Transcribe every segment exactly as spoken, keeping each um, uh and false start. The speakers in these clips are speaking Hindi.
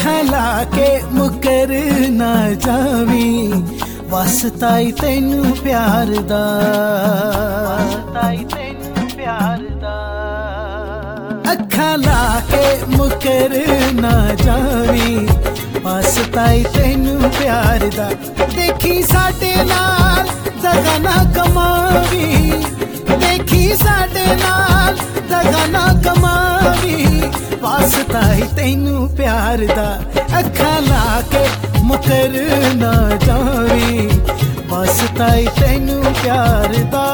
अखां ला के मुकर ना जावी वास्ताई तैनू प्यार दा वास्ताई तैनू प्यार दा अखां ला के मुकर ना जावी वास्ताई तैनू प्यार दा देखी साडे नाल दगा ना कमावी देखी साडे नाल दगा ना कमावी वास्ताई तैनू प्यार दा अखां ला के मुकर ना जावी वास्ताई तैनू प्यार दा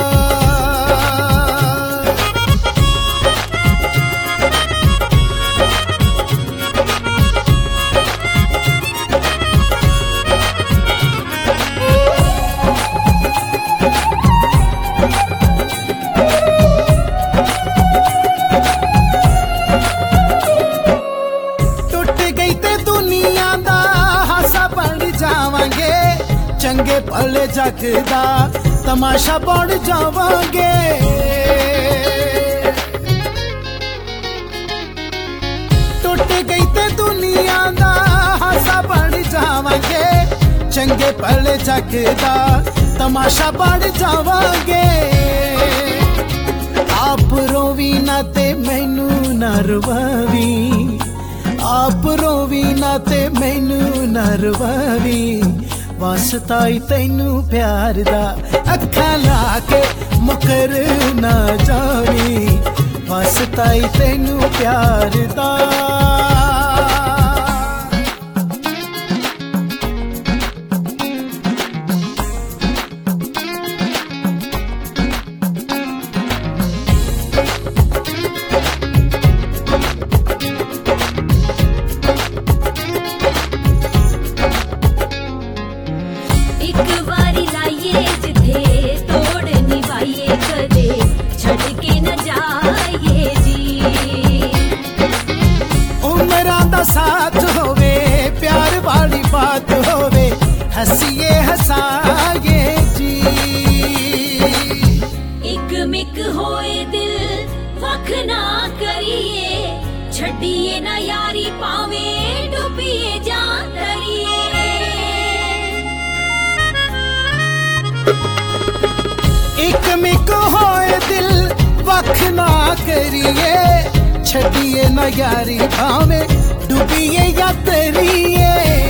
चंगे पल जग दा तमाशा बन जावांगे टुट गई ते दुनिया दा हासा बन जावांगे चंगे पल जग दा तमाशा बन जावांगे आप रोवी ना ते मैनू ना रुवावी आप रोवी ना ते मैनू ना रुवावी वास्ताई तैनू प्यार दा अखां ला के मुकर ना जावी वास्ताई तैनू प्यार दा साथ होवे प्यार वाली बात होवे हसीए हसाए जी एक मिक होए दिल वख ना करिए छड़िए ना यारी पावे डुबिए जा दरिए एक मिक होए दिल वख ना करिए छड़िए ना यारी पावे डुबिए या तरिए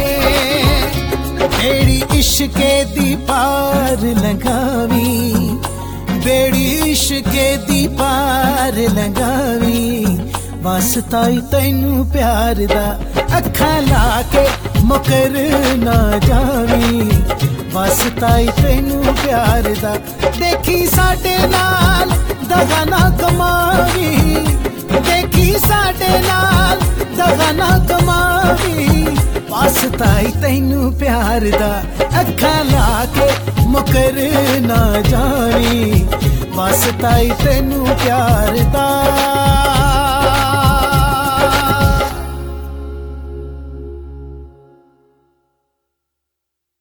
बेड़ी इश्के दी पार लगावी बेड़ी इश्के दी पार लगावी वास्ताई तैनू प्यार दा अखां ला के मुकर ना जावी वास्ताई तैनू प्यार दा देखी साडे नाल दगा ना कमावी देखी साडे नाल दगा ना कमावी वास्ताई तैनू प्यार दा अखां ला के मुकर ना जावी वास्ताई तैनू प्यार दा।